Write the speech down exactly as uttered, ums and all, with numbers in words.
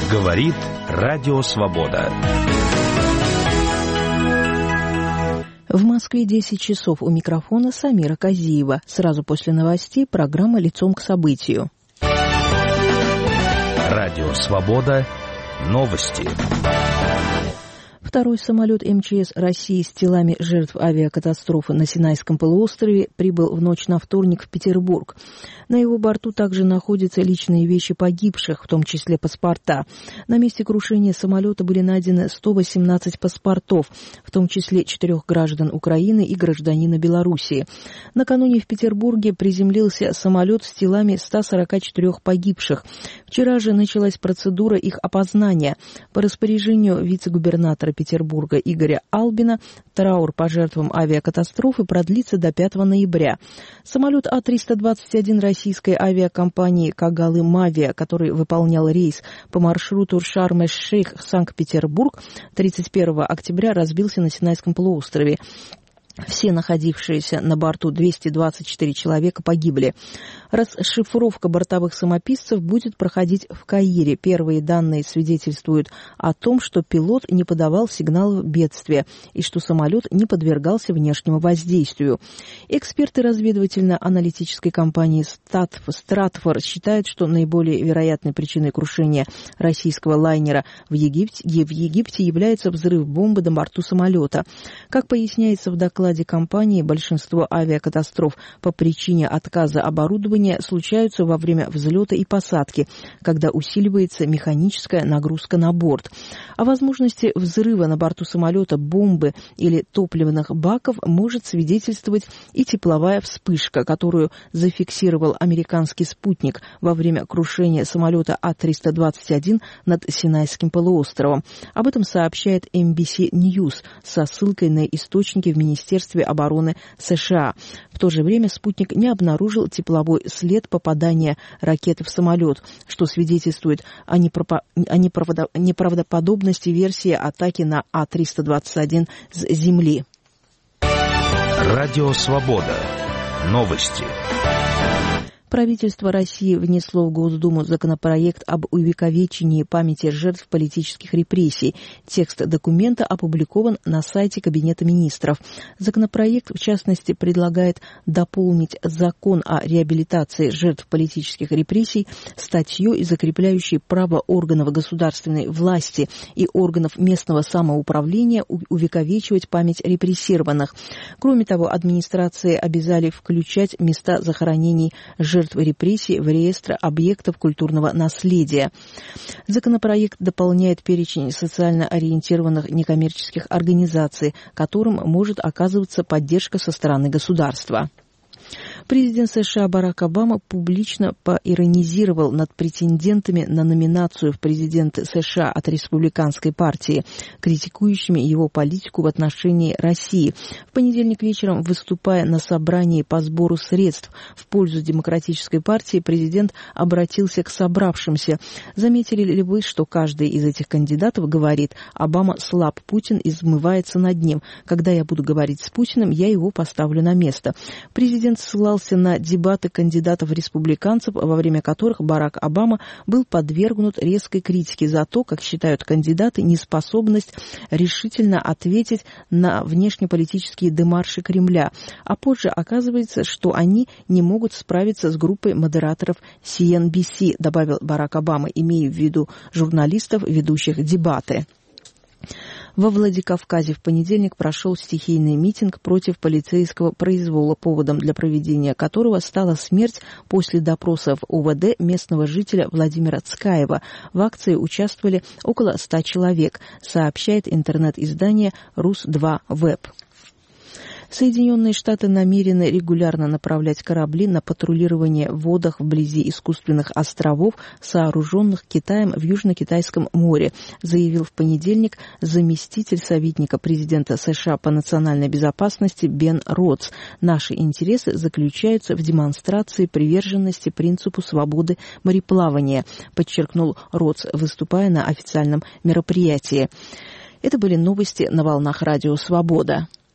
Говорит Радио Свобода. В Москве десять часов. У микрофона Самира Казиева. Сразу после новостей программа «Лицом к событию». Радио Свобода. Новости. Второй самолет эм че эс России с телами жертв авиакатастрофы на Синайском полуострове прибыл в ночь на вторник в Петербург. На его борту также находятся личные вещи погибших, в том числе паспорта. На месте крушения самолета были найдены сто восемнадцать паспортов, в том числе четырех граждан Украины и гражданина Белоруссии. Накануне в Петербурге приземлился самолет с телами ста сорока четырёх погибших. Вчера же началась процедура их опознания. По распоряжению вице-губернатора Петербурга Игоря Албина траур по жертвам авиакатастрофы продлится до пятого ноября. Самолет А триста двадцать один российской авиакомпании «Кагалы-Мавия», который выполнял рейс по маршруту Шарм-эш-Шейх Санкт-Петербург, тридцать первого октября разбился на Синайском полуострове. Все находившиеся на борту двести двадцать четыре человека погибли. Расшифровка бортовых самописцев будет проходить в Каире. Первые данные свидетельствуют о том, что пилот не подавал сигналов бедствия и что самолет не подвергался внешнему воздействию. Эксперты разведывательно-аналитической компании Стратфор считают, что наиболее вероятной причиной крушения российского лайнера в Египте, в Египте является взрыв бомбы на борту самолета. Как поясняется в докладе компании, большинство авиакатастроф по причине отказа оборудования случаются во время взлета и посадки, когда усиливается механическая нагрузка на борт. О возможности взрыва на борту самолета бомбы или топливных баков может свидетельствовать и тепловая вспышка, которую зафиксировал американский спутник во время крушения самолета А триста двадцать один над Синайским полуостровом. Об этом сообщает эн би си News со ссылкой на источники в Министерстве обороны США. В то же время спутник не обнаружил тепловой след попадания ракеты в самолет, что свидетельствует о, непропо... о неправдо... неправдоподобности версии атаки на А триста двадцать один с земли. Радио Свобода. Новости. Правительство России внесло в Госдуму законопроект об увековечении памяти жертв политических репрессий. Текст документа опубликован на сайте Кабинета министров. Законопроект, в частности, предлагает дополнить закон о реабилитации жертв политических репрессий статьей, закрепляющей право органов государственной власти и органов местного самоуправления увековечивать память репрессированных. Кроме того, администрации обязали включать места захоронений жертв жертв репрессий в реестр объектов культурного наследия. Законопроект дополняет перечень социально ориентированных некоммерческих организаций, которым может оказываться поддержка со стороны государства. Президент США Барак Обама публично поиронизировал над претендентами на номинацию в президенты США от республиканской партии, критикующими его политику в отношении России. В понедельник вечером, выступая на собрании по сбору средств в пользу демократической партии, президент обратился к собравшимся. Заметили ли вы, что каждый из этих кандидатов говорит: «Обама слаб, Путин измывается над ним. Когда я буду говорить с Путиным, я его поставлю на место». Президент ссылался на дебаты кандидатов-республиканцев, во время которых Барак Обама был подвергнут резкой критике за то, как считают кандидаты, неспособность решительно ответить на внешнеполитические демарши Кремля. А позже оказывается, что они не могут справиться с группой модераторов си эн би си, добавил Барак Обама, имея в виду журналистов, ведущих дебаты. Во Владикавказе в понедельник прошел стихийный митинг против полицейского произвола, поводом для проведения которого стала смерть после допроса в о вэ дэ местного жителя Владимира Цкаева. В акции участвовали около ста человек, сообщает интернет-издание Рус два веб. Соединенные Штаты намерены регулярно направлять корабли на патрулирование в водах вблизи искусственных островов, сооруженных Китаем в Южно-Китайском море, заявил в понедельник заместитель советника президента США по национальной безопасности Бен Ротс. Наши интересы заключаются в демонстрации приверженности принципу свободы мореплавания, подчеркнул Ротс, выступая на официальном мероприятии. Это были новости на волнах Радио Свобода.